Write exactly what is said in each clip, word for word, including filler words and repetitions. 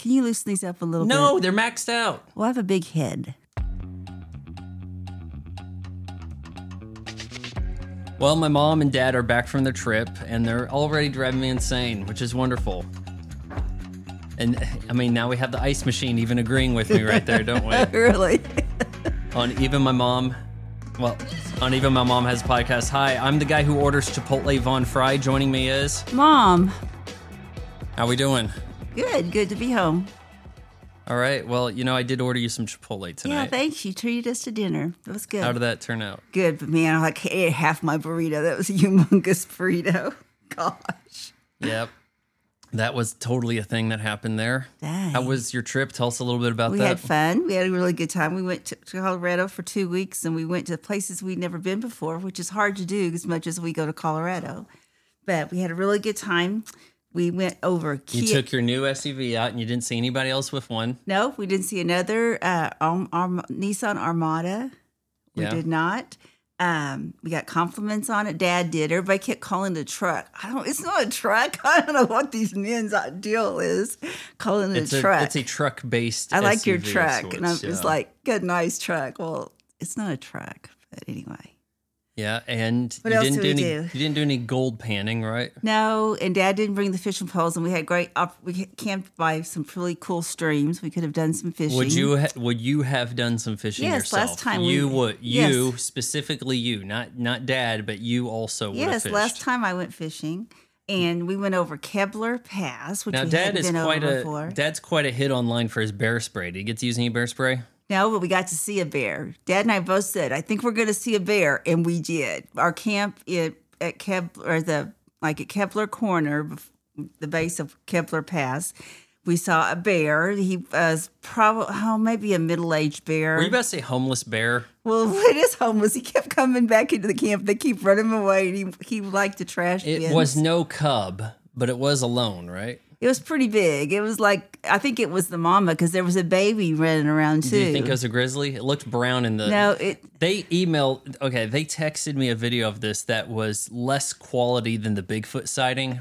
Can you loosen these up a little No, bit? they're maxed out. Well, I have a big head. Well, my mom and dad are back from their trip, and they're already driving me insane, which is wonderful. And, I mean, now we have the ice machine even agreeing with me right there, don't we? Really? On Even My Mom, well, on Even My Mom Has a Podcast. Hi, I'm the guy who orders Chipotle Von Fry. Joining me is... Mom. How we doing? Good. Good to be home. All right. Well, you know, I did order you some Chipotle tonight. Yeah, thanks. You treated us to dinner. It was good. How did that turn out? Good, but man, I like ate half my burrito. That was a humongous burrito. Gosh. Yep. That was totally a thing that happened there. Dang. How was your trip? Tell us a little bit about We that. had fun. We had a really good time. We went to, to Colorado for two weeks, and we went to places we'd never been before, which is hard to do as much as we go to Colorado. But we had a really good time. We went over. You Kia- took your new S U V out, and you didn't see anybody else with one. No, we didn't see another uh, Arm- Arm- Nissan Armada. We Yeah. did not. Um, we got compliments on it. Dad did. Everybody kept calling it a truck. I don't. It's not a truck. I don't know what these men's deal is calling it It's a a truck. It's a truck-based I like S U V your of truck, sorts, and I'm yeah. just like, good, nice truck. Well, it's not a truck, but anyway. Yeah, and What you else didn't did do we any. do? You didn't do any gold panning, right? No, and Dad didn't bring the fishing poles, and we had great. Op- we camped by some really cool streams. We could have done some fishing. Would you ha- would you have done some fishing Yes, yourself? last time you we- would. yes. You specifically, you not not Dad, but you also would have Yes, fished. last time I went fishing, and we went over Kebler Pass, which Now, we Dad hadn't is been quite over a before. Dad's quite a hit online for his bear spray. Did he get to use any bear spray? No, but we got to see a bear. Dad and I both said, "I think we're going to see a bear," and we did. Our camp at at Kebler, or the like at Kebler Corner, bef- the base of Kebler Pass, we saw a bear. He was probably oh maybe a middle aged bear. Were you about to say homeless bear? Well, it is homeless. He kept coming back into the camp. They keep running him away. And he he liked the trash It bins. was no cub, but it was alone, right? It was pretty big. It was like, I think it was the mama because there was a baby running around too. Do you think it was a grizzly? It looked brown in the. No, it. They emailed, okay, they texted me a video of this that was less quality than the Bigfoot sighting.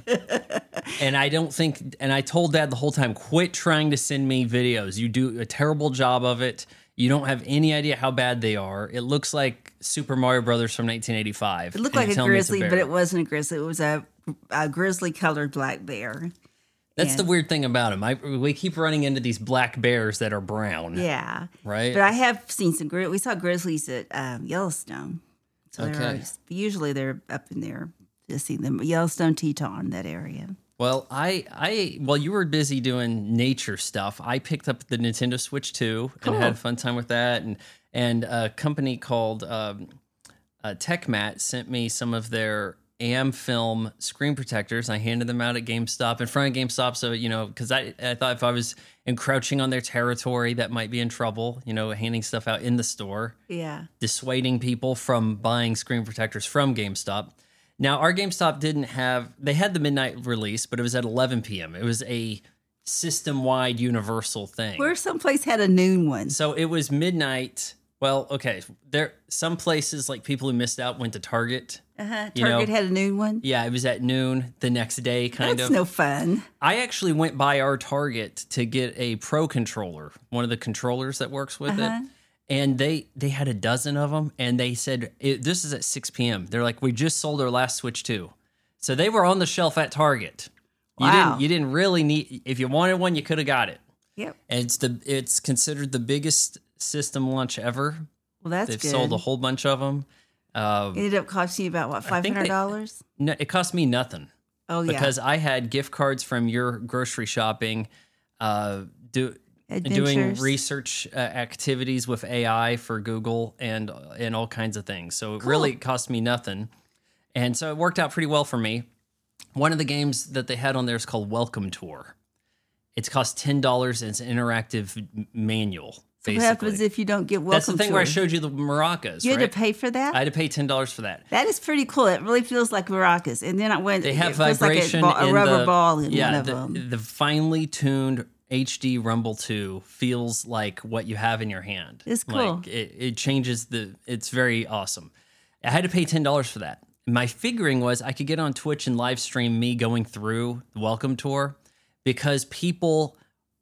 And I don't think, and I told Dad the whole time, quit trying to send me videos. You do a terrible job of it. You don't have any idea how bad they are. It looks like Super Mario Brothers from nineteen eighty-five. It looked and like you're a telling me it's grizzly, but bear. it wasn't a grizzly. It was a, a grizzly colored black bear. That's yeah. the weird thing about them. I, we keep running into these black bears that are brown. Yeah. Right? But I have seen some, gri- we saw grizzlies at um, Yellowstone. So they're Okay. always, usually they're up in there to see them. Yellowstone, Teton, that area. Well, I, I, while you were busy doing nature stuff, I picked up the Nintendo Switch two Cool. and had a fun time with that. And and a company called um, uh, TechMat sent me some of their A M film screen protectors. I handed them out at GameStop, in front of GameStop. So, you know, because I, I thought if I was encroaching on their territory, that might be in trouble, you know, handing stuff out in the store, Yeah. dissuading people from buying screen protectors from GameStop. Now, our GameStop didn't have, they had the midnight release, but it was at eleven p.m. It was a system-wide universal thing. Where someplace had a noon one. So it was midnight. Well, okay, there some places, like people who missed out, went to Target. Uh-huh. You know, Target had a noon one. Yeah, it was at noon the next day, kind That's of. no fun. I actually went by our Target to get a Pro controller, one of the controllers that works with Uh-huh. it. And they they had a dozen of them, and they said, it, this is at six p.m. They're like, we just sold our last Switch two. So they were on the shelf at Target. You Wow. didn't you didn't really need, if you wanted one, you could have got it. Yep. And it's the it's considered the biggest system launch ever. Well, that's They've good. sold a whole bunch of them. Uh, It ended up costing you about, what, I five think hundred they- dollars? no, it cost me nothing. Oh, yeah. Because I had gift cards from your grocery shopping, uh, do, doing Adventures. research uh, activities with A I for Google and and all kinds of things. So it really cost me nothing. And so it worked out pretty well for me. One of the games that they had on there is called Welcome Tour. It's cost ten dollars and it's an interactive m- manual, basically. What happens if you don't get welcome That's the thing where I tour? showed you the maracas, You had right? to pay for that? I had to pay ten dollars for that. That is pretty cool. It really feels like maracas. And then I went. They have it feels vibration like a, ball, a in rubber the, ball in yeah, one of the, them. the finely tuned H D Rumble two feels like what you have in your hand. It's cool. Like it, it changes the. It's very awesome. I had to pay ten dollars for that. My figuring was I could get on Twitch and live stream me going through the Welcome Tour because people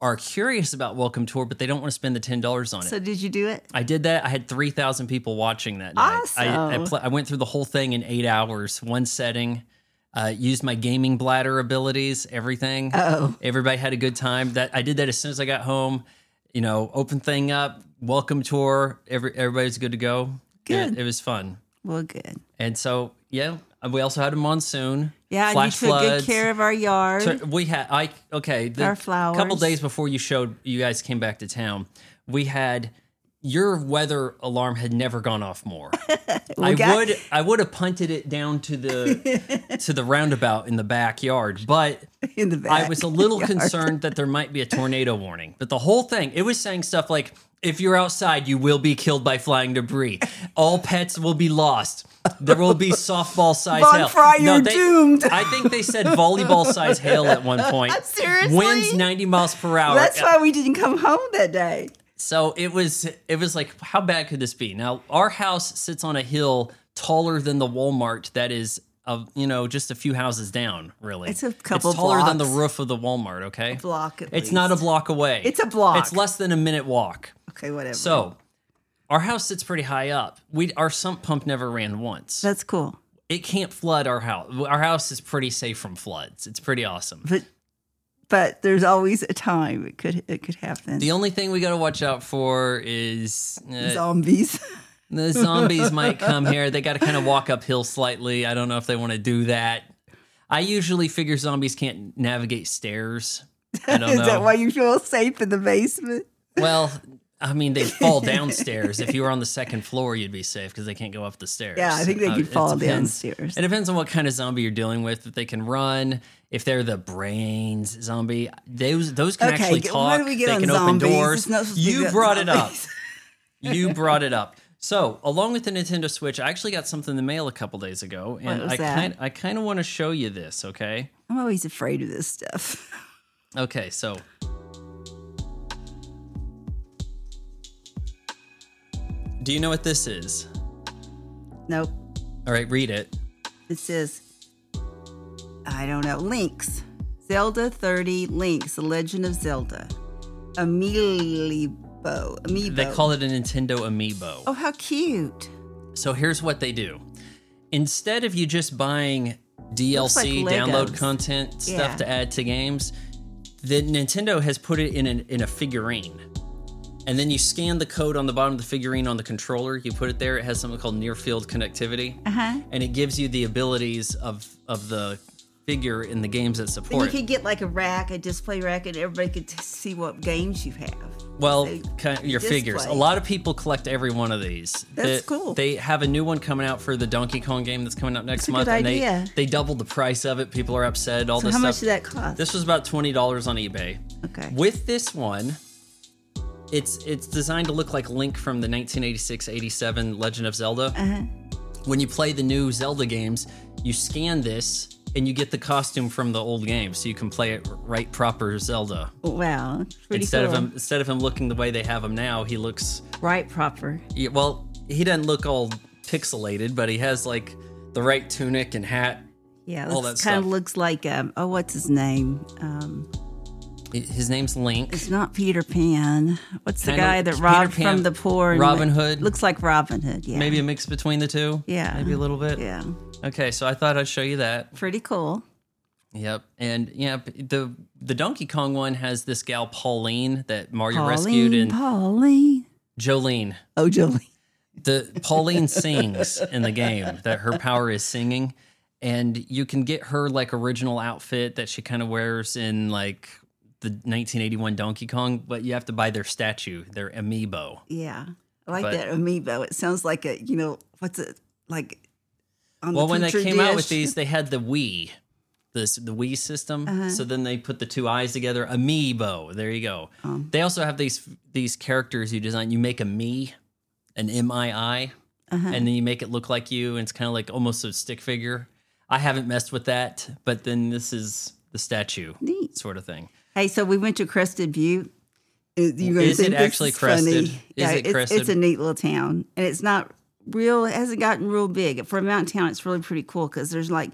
are curious about Welcome Tour, but they don't want to spend the ten dollars on it. So did you do it? I did that. I had three thousand people watching that night. Awesome. I, I, pl- I went through the whole thing in eight hours, one setting, uh, used my gaming bladder abilities, everything. Oh. Everybody had a good time. That I did that as soon as I got home. You know, open thing up, Welcome Tour. Every, everybody's good to go. Good. It, it was fun. Well, good. And so, yeah, we also had a monsoon. Yeah, flash you took floods. good care of our yard. So we had I okay. The Our flowers. couple days before you showed, you guys came back to town. We had your weather alarm had never gone off more. I got- would I would have punted it down to the to the roundabout in the backyard, but In the I was a little backyard. concerned that there might be a tornado warning. But the whole thing, it was saying stuff like, if you're outside, you will be killed by flying debris. All pets will be lost. There will be softball size Von hail. Fry, you're they, doomed. I think they said volleyball size hail at one point. Seriously? Winds ninety miles per hour. That's why we didn't come home that day. So it was it was like, how bad could this be? Now, our house sits on a hill taller than the Walmart that is, uh, you know, just a few houses down, really. It's a couple It's taller than the blocks. roof of the Walmart, okay? Block at It's least. not a block away. It's a block. It's less than a minute walk. Okay, whatever. So our house sits pretty high up. We Our sump pump never ran once. That's cool. It can't flood our house. Our house is pretty safe from floods. It's pretty awesome. But but there's always a time it could it could happen. The only thing we got to watch out for is uh, Zombies. the zombies might come here. They got to kind of walk uphill slightly. I don't know if they want to do that. I usually figure zombies can't navigate stairs. I don't Is know. that why you feel safe in the basement? Well, I mean, they'd fall downstairs. If you were on the second floor, you'd be safe because they can't go up the stairs. Yeah, I think they Uh, could it fall depends. downstairs. It depends on what kind of zombie you're dealing with. If they can run, if they're the brains zombie, those those can Okay, actually g- talk. why do we get they on can zombies? open doors. It's not supposed to be You about brought it up. zombies. You brought it up. So, along with the Nintendo Switch, I actually got something in the mail a couple days ago, and What was I that? kind I kind of want to show you this. Okay. I'm always afraid of this stuff. Okay. So. Do you know what this is? Nope. All right, read it. It says, I don't know, Links. Zelda thirty Links, The Legend of Zelda. Amiibo. Amiibo. They call it a Nintendo Amiibo. Oh, how cute. So here's what they do. Instead of you just buying D L C, Looks like download Legos. content, stuff Yeah. to add to games, the Nintendo has put it in, an, in a figurine. And then you scan the code on the bottom of the figurine on the controller. You put it there. It has something called near field connectivity. Uh-huh. And it gives you the abilities of, of the figure in the games that Then support you it. could get like a rack, a display rack, and everybody could t- see what games you have. Well, They- kind of your display. figures. A lot of people collect every one of these. That's They- cool. They have a new one coming out for the Donkey Kong game that's coming out next That's a month, good and they idea. they doubled the price of it. People are upset. All So this how stuff. much did that cost? This was about twenty dollars on eBay. Okay. With this one, it's it's designed to look like Link from the nineteen eighty-six eighty-seven Legend of Zelda. Uh-huh. When you play the new Zelda games, you scan this and you get the costume from the old game, so you can play it right proper Zelda. Wow. It's pretty Instead cool. of him, instead of him looking the way they have him now, he looks. Right proper. Yeah, well, he doesn't look all pixelated, but he has like the right tunic and hat. Yeah, all it that kind of stuff. looks like, um, oh, what's his name? Um, His name's Link. it's not Peter Pan. What's the Kinda- guy that Peter robbed Pan- from the poor? and Robin went- Hood? Looks like Robin Hood, yeah. Maybe a mix between the two. Yeah. Maybe a little bit. Yeah. Okay, so I thought I'd show you that. Pretty cool. Yep, and yeah, the the Donkey Kong one has this gal Pauline that Mario Pauline, rescued, and Pauline. Jolene. Oh, Jolie. The Pauline sings in the game. That her power is singing, and you can get her like original outfit that she kind of wears in like the nineteen eighty-one Donkey Kong, but you have to buy their statue, their amiibo. Yeah. I like But- that amiibo. It sounds like a, you know, what's it, like on Well, the when they Petri came out dish. with these, they had the Wii, this the Wii system. Uh-huh. So then they put the two eyes together. Amiibo. There you go. Um. They also have these these characters you design. You make a me, an M I I, Uh-huh. and then you make it look like you, and it's kind of like almost a stick figure. I haven't messed with that, but then this is the statue Neat. sort of thing. Hey, so we went to Crested View. You're gonna Is it think this actually is Crested? funny. Is yeah, it it's, Crested? It's a neat little town, and it's not real. It hasn't gotten real big for a mountain town. It's really pretty cool because there's like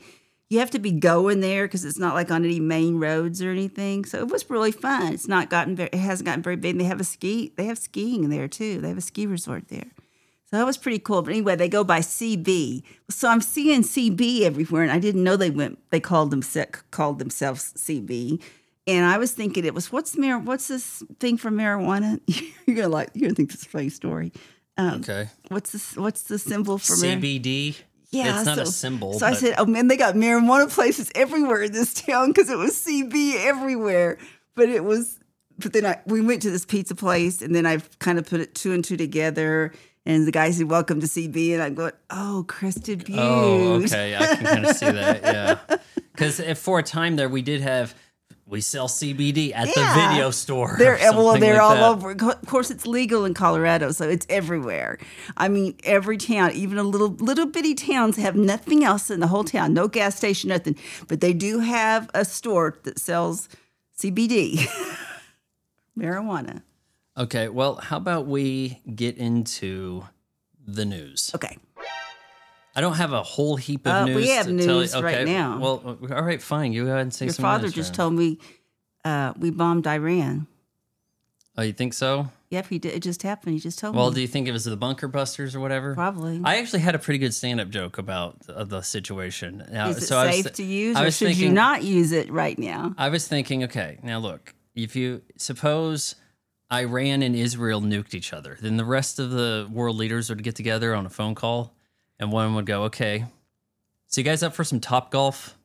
you have to be going there because it's not like on any main roads or anything. So it was really fun. It's not gotten very, it hasn't gotten very big. They have a ski, they have skiing there too. They have a ski resort there. So that was pretty cool. But anyway, they go by C B. So I'm seeing C B everywhere, and I didn't know they went. They called them called themselves C B. And I was thinking it was what's mar- what's this thing for marijuana? You're gonna like you're gonna think this is a funny story. Um, okay. What's this? What's the symbol for C B D? Mar- yeah, it's not so, a symbol. So but... I said, "Oh man, they got marijuana places everywhere in this town because it was C B everywhere." But it was. But then I we went to this pizza place, and then I kind of put it two and two together. And the guy said, "Welcome to C B," and I'm going, "Oh, Crested Butte." Oh, okay, I can kind of see that. Yeah, because for a time there, we did have. We sell C B D at yeah. the video store. They're well, they're like all that. over. Of course, it's legal in Colorado, so it's everywhere. I mean, every town, even a little little bitty towns, have nothing else in the whole town. No gas station, nothing. But they do have a store that sells C B D, marijuana. Okay, well, how about we get into the news? Okay. I don't have a whole heap of uh, news. We have to news tell you. Okay, right now. Well, all right, fine. You go ahead and say Your some father news, just Sharon. told me uh, we bombed Iran. Oh, you think so? Yep, he did. It just happened. He just told well, me. Well, do you think it was the bunker busters or whatever? Probably. I actually had a pretty good stand-up joke about the, the situation. Now, Is it so safe th- to use, I or was should thinking, you not use it right now? I was thinking, okay, now look, if you suppose Iran and Israel nuked each other, then the rest of the world leaders would get together on a phone call, and one would go, okay, so you guys up for some Top Golf?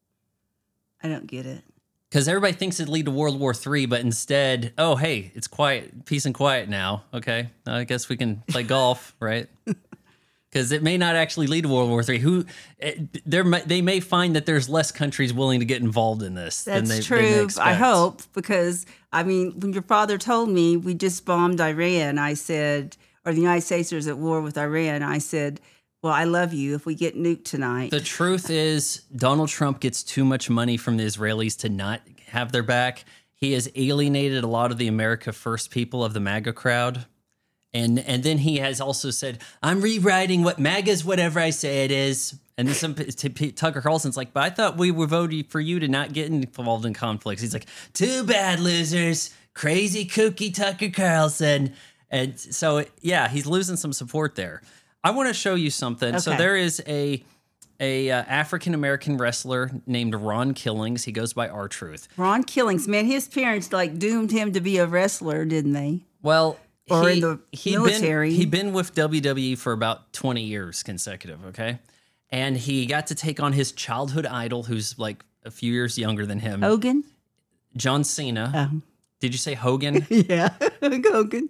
I don't get it. Because everybody thinks it'd lead to World War Three, but instead, oh, hey, it's quiet, peace and quiet now. Okay, I guess we can play golf, right? Because it may not actually lead to World War Three. Who, it, there, they may find that there's less countries willing to get involved in this. That's than they, true. They may I expect. hope, because I mean, when your father told me we just bombed Iran, I said, or the United States is at war with Iran, I said, well, I love you if we get nuked tonight. The truth is, Donald Trump gets too much money from the Israelis to not have their back. He has alienated a lot of the America First people of the MAGA crowd. And and then he has also said, I'm rewriting what MAGA's whatever I say it is. And then some Tucker Carlson's like, but I thought we were voting for you to not get involved in conflicts. He's like, too bad, losers. Crazy kooky Tucker Carlson. And so, yeah, he's losing some support there. I want to show you something. Okay. So there is a a uh, African-American wrestler named Ron Killings. He goes by R-Truth. Ron Killings, man, his parents like doomed him to be a wrestler, didn't they? Well, or he, in the he military. Been, he'd been with W W E for about twenty years consecutive, okay? And he got to take on his childhood idol, who's like a few years younger than him. Hogan? John Cena. Oh. Did you say Hogan? Yeah, Hogan.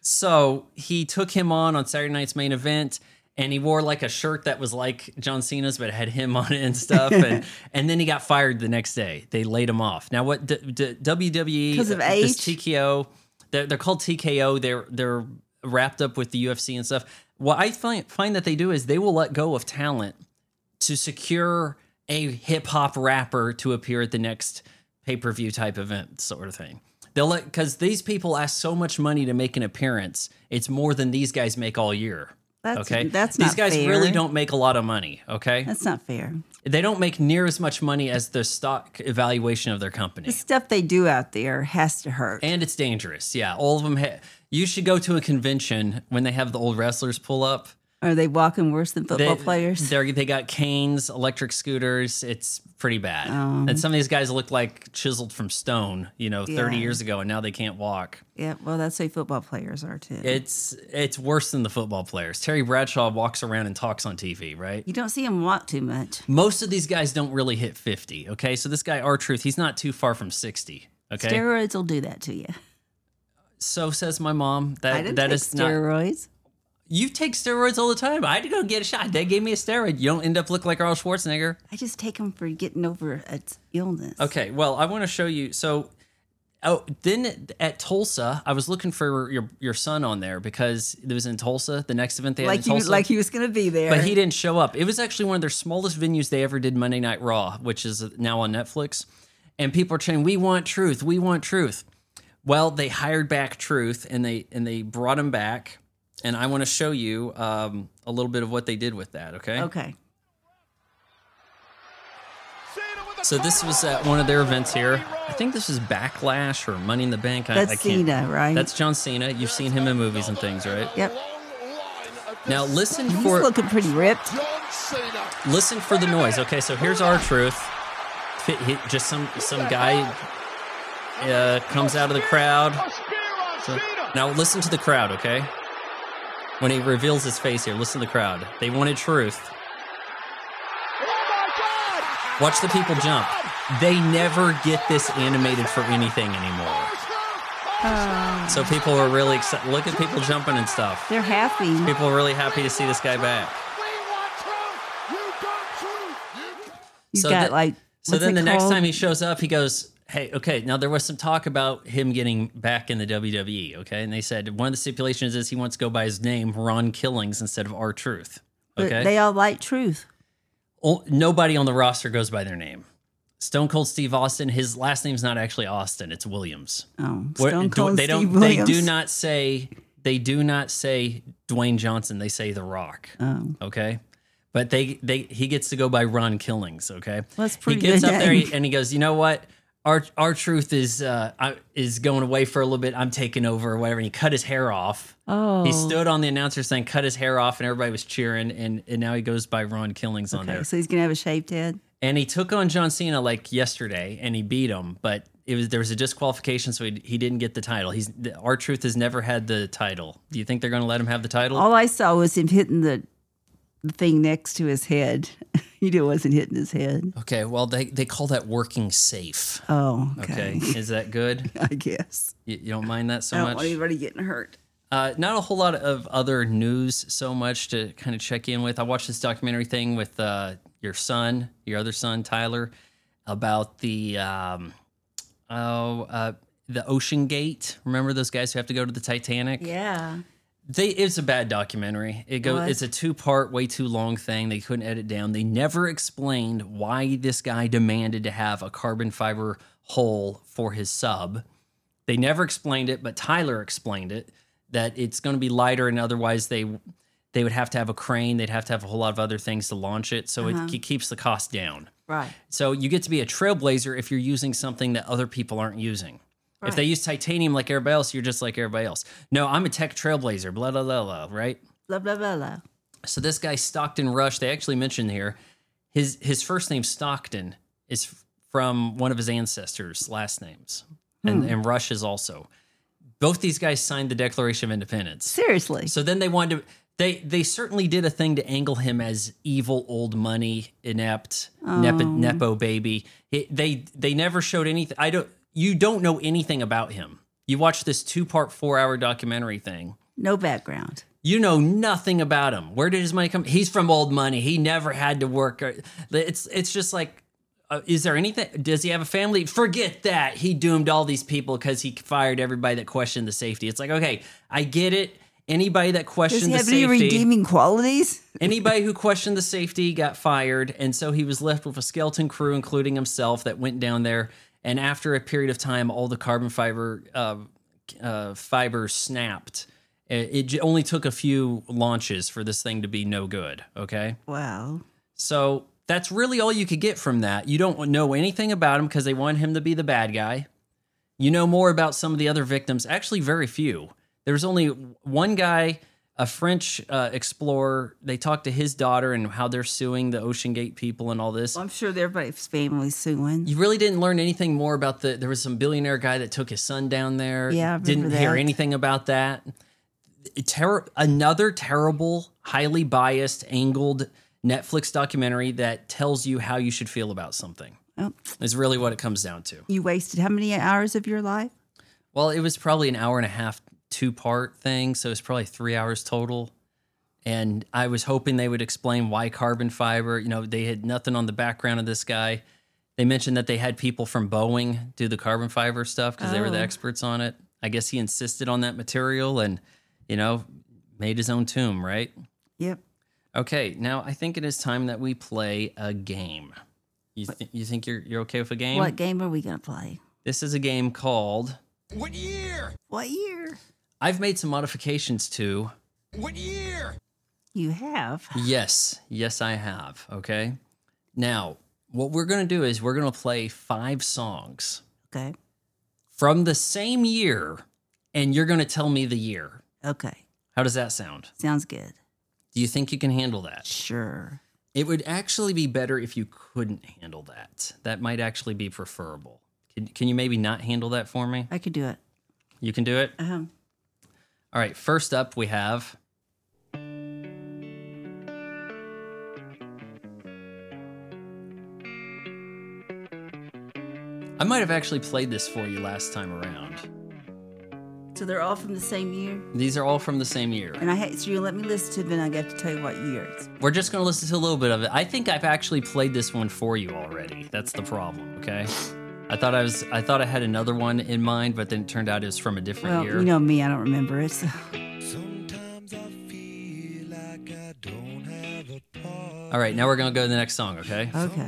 So he took him on on Saturday night's main event, and he wore like a shirt that was like John Cena's, but it had him on it and stuff. and and then he got fired the next day. They laid him off. Now, what d- d- W W E, because of uh, age, this T K O, they're, they're called T K O. They're they're wrapped up with the U F C and stuff. What I find find that they do is they will let go of talent to secure a hip hop rapper to appear at the next pay per view type event, sort of thing. They'll let, because these people ask so much money to make an appearance. It's more than these guys make all year. That's, okay, that's these not guys fair. really don't make a lot of money. Okay, that's not fair. They don't make near as much money as the stock evaluation of their company. The stuff they do out there has to hurt, and it's dangerous. Yeah, all of them. Ha- you should go to a convention when they have the old wrestlers pull up. Are they walking worse than football they, players? They they got canes, electric scooters. It's pretty bad. Um, and some of these guys look like chiseled from stone, you know, thirty yeah. years ago, and now they can't walk. Yeah, well, that's the way football players are too. It's it's worse than the football players. Terry Bradshaw walks around and talks on T V, right? You don't see him walk too much. Most of these guys don't really hit fifty, okay? So this guy, R-Truth, he's not too far from sixty, okay? Steroids will do that to you. So says my mom. That, I didn't that take is not, steroids. You take steroids all the time. I had to go get a shot. They gave me a steroid. You don't end up looking like Arnold Schwarzenegger. I just take them for getting over an illness. Okay, well, I want to show you. So, oh, then at Tulsa, I was looking for your your son on there because it was in Tulsa, the next event they had like in you, Tulsa. like he was going to be there. But he didn't show up. It was actually one of their smallest venues they ever did Monday Night Raw, which is now on Netflix. And people are saying, we want Truth. We want Truth. Well, they hired back Truth, and they and they brought him back. And I want to show you um, a little bit of what they did with that, okay? Okay. So this was at one of their events here. I think this was Backlash or Money in the Bank. I, That's I can't, Cena, right? That's John Cena. You've seen him in movies and things, right? Yep. Now listen He's for looking pretty ripped. listen for the noise. Okay, so here's R-Truth. He, just some some guy uh, comes out of the crowd. So, now listen to the crowd, okay? When he reveals his face here, listen to the crowd. They wanted truth. Watch the people jump. They never get this animated for anything anymore. Uh, So people are really excited. Look at people jumping and stuff. they're happy. People are really happy to see this guy back. You've So got the- like. So what's then it the next called? time he shows up, he goes, hey, okay, now there was some talk about him getting back in the W W E, okay? And they said one of the stipulations is he wants to go by his name, Ron Killings, instead of R-Truth, But okay? they all like truth. O- Nobody on the roster goes by their name. Stone Cold Steve Austin, his last name's not actually Austin, it's Williams. Oh, Where- Stone do- Cold they don't Steve they Williams. do not say they do not say Dwayne Johnson, they say The Rock. Oh. Okay? But they they he gets to go by Ron Killings, okay? That's He pretty gets good up there name. and he goes, "You know what? Our our truth is uh I- is going away for a little bit. I'm taking over or whatever." And he cut his hair off. Oh. He stood on the announcer stand, cut his hair off, and everybody was cheering. And, and now he goes by Ron Killings on Okay, there. so he's gonna have a shaved head. And he took on John Cena like yesterday, and he beat him. But it was there was a disqualification, so he, he didn't get the title. He's our truth has never had the title. Do you think they're going to let him have the title? All I saw was him hitting the, the thing next to his head. He knew it wasn't hitting his head. Okay, well they they call that working safe. Oh, Okay, okay. is that good? I guess. You, you don't mind that so I don't much? want anybody getting hurt. Uh, not a whole lot of other news so much to kind of check in with. I watched this documentary thing with uh, your son, your other son, Tyler, about the um, oh uh, the Ocean Gate. Remember those guys who have to go to the Titanic? Yeah. They it's a bad documentary. It goes What? it's a two part, way too long thing. They couldn't edit down. They never explained why this guy demanded to have a carbon fiber hull for his sub. They never explained it, but Tyler explained it that it's going to be lighter, and otherwise they they would have to have a crane. They'd have to have a whole lot of other things to launch it, so Uh-huh. it, it keeps the cost down. Right. So you get to be a trailblazer if you're using something that other people aren't using. If they Right. use titanium like everybody else, you're just like everybody else. No, I'm a tech trailblazer, blah, blah, blah, blah, right? Blah blah blah blah. So this guy, Stockton Rush, they actually mentioned here, his his first name, Stockton, is f- from one of his ancestors' last names. And, and Rush is also. Both these guys signed the Declaration of Independence. Seriously. So then they wanted to, they they certainly did a thing to angle him as evil, old money, inept, nepo, nepo baby. It, they they never showed anything. I don't. You don't know anything about him. You watch this two part, four hour documentary thing. No background. You know nothing about him. Where did his money come? He's from old money. He never had to work. It's it's just like, uh, is there anything? Does he have a family? Forget that. He doomed all these people because he fired everybody that questioned the safety. It's like, okay, I get it. Anybody that Does questioned he the have any safety, redeeming qualities? anybody who questioned the safety got fired, and so he was left with a skeleton crew, including himself, that went down there. And after a period of time, all the carbon fiber uh, uh, fibers snapped. It, it j- only took a few launches for this thing to be no good. Okay, Wow. so that's really all you could get from that. You don't know anything about him because they want him to be the bad guy. You know more about some of the other victims. Actually, very few. There's only one guy, a French uh, explorer. They talked to his daughter and how they're suing the Ocean Gate people and all this. Well, I'm sure everybody's family's suing. You really didn't learn anything more about the. There was some billionaire guy that took his son down there. Yeah, I remember didn't hear that. anything about that. Ter- another terrible, highly biased, angled Netflix documentary that tells you how you should feel about something. Oh, Is really what it comes down to. you wasted how many hours of your life? Well, it was probably an hour and a half, two part thing, so it's probably three hours total. And I was hoping they would explain why carbon fiber. You know, they had nothing on the background of this guy. They mentioned that they had people from Boeing do the carbon fiber stuff because they were the Oh. experts on it. I guess he insisted on that material and, you know, made his own tomb, right? Yep. Okay, now I think it is time that we play a game. You, th- you think you're you're okay with a game? What game are we going to play? This is a game called. What year? What year? I've made some modifications to. What year? You have. Yes, yes, I have. Okay. Now, What we're going to do is we're going to play five songs Okay. from the same year, and you're going to tell me the year. Okay. How does that sound? Sounds good. Do you think you can handle that? Sure. It would actually be better if you couldn't handle that. That might actually be preferable. Can, can you maybe not handle that for me? I could do it. You can do it? Uh-huh. All right, first up we have... I might have actually played this for you last time around. So they're all from the same year? These are all from the same year. And I ha- so you let me listen to them, and I have to tell you what year it's. We're just going to listen to a little bit of it. I think I've actually played this one for you already. That's the problem, okay? I thought I was I thought I had another one in mind, but then it turned out it was from a different Well, year. you know me, I don't remember it. So. Sometimes I feel like I don't have a part. All right, now we're going to go to the next song, okay? Okay.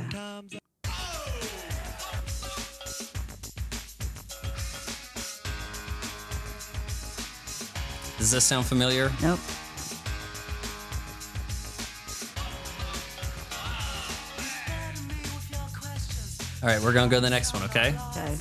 Does this sound familiar? Nope. All right, we're going to go to the next one, okay? Okay.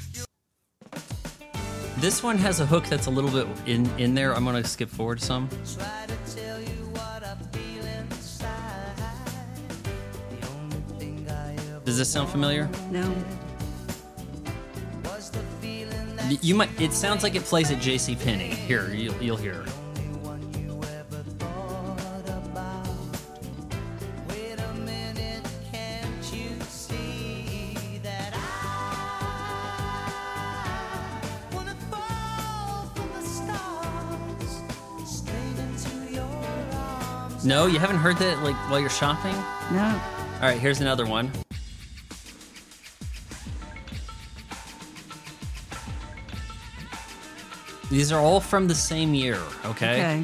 This one has a hook that's a little bit in, in there. I'm going to skip forward some. Try to tell you what I feel inside. The only thing I ever Does this sound familiar? No. was the feeling that Y- You might. It sounds like it plays at JCPenney. Here, you'll, you'll hear. one you ever thought about. Wait a minute, can't you see that I wanna fall from the stars straight into your arms? No, you haven't heard that like while you're shopping? No. All right, here's another one. These are all from the same year, okay? Okay.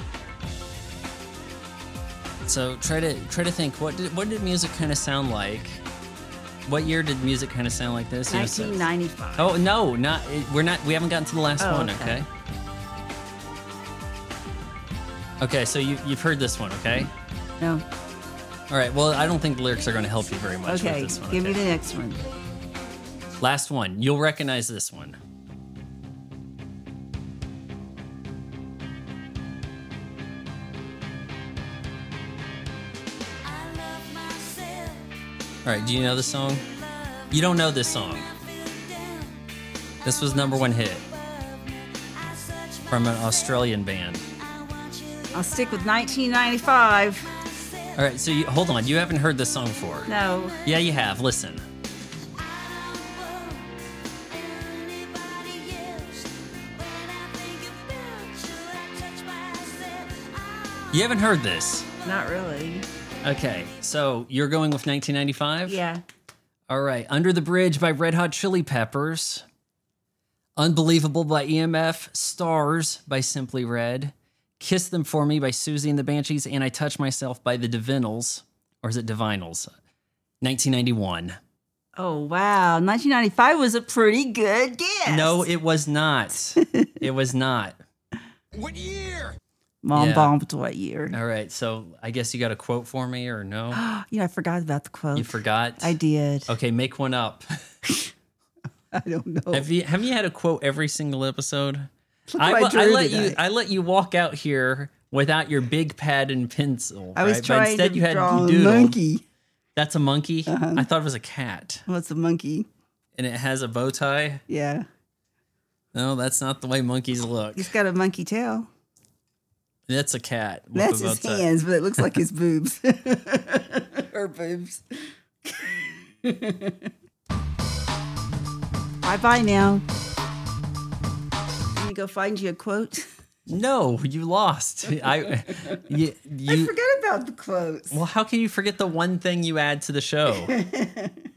So try to try to think what did what did music kind of sound like? What year did music kind of sound like this? You know, so- nineteen ninety-five. Oh no, not we're not we haven't gotten to the last Oh, one, okay. okay? Okay, so you you've heard this one, okay? No. All right. Well, I don't think the lyrics are going to help you very much Okay. with this one. Give me okay? the next one. Last one. You'll recognize this one. All right. Do you know this song? You don't know this song. This was number one hit from an Australian band. I'll stick with nineteen ninety-five. All right. So you, hold on. You haven't heard this song before. No. Yeah, you have. Listen. You haven't heard this. Not really. Okay. So you're going with nineteen ninety-five? Yeah. All right. Under the Bridge by Red Hot Chili Peppers. Unbelievable by E M F. Stars by Simply Red. Kiss Them For Me by Susie and the Banshees. And I Touch Myself by the Divinals. Or is it Divinals? nineteen ninety-one. Oh, wow. nineteen ninety-five was a pretty good guess. No, it was not. It was not. What year? Mom Yeah. bombed what year? All right. So I guess you got a quote for me or no? You know, I forgot about the quote. You forgot? I did. Okay, make one up. I don't know. Have you have you had a quote every single episode? Look I, what I I drew let today. you I let you walk out here without your big pad and pencil. I was right? But trying instead to you had draw you a doodled. monkey. That's a monkey. Uh-huh. I thought it was a cat, What's a monkey? and it has a bow tie. Yeah. No, that's not the way monkeys look. He's got a monkey tail. That's a cat. with That's a bow his tie. hands, but it looks like his boobs. Her boobs. Bye bye now. Let me go find you a quote. No, you lost. I you, I you forgot about the quotes. Well, how can you forget the one thing you add to the show?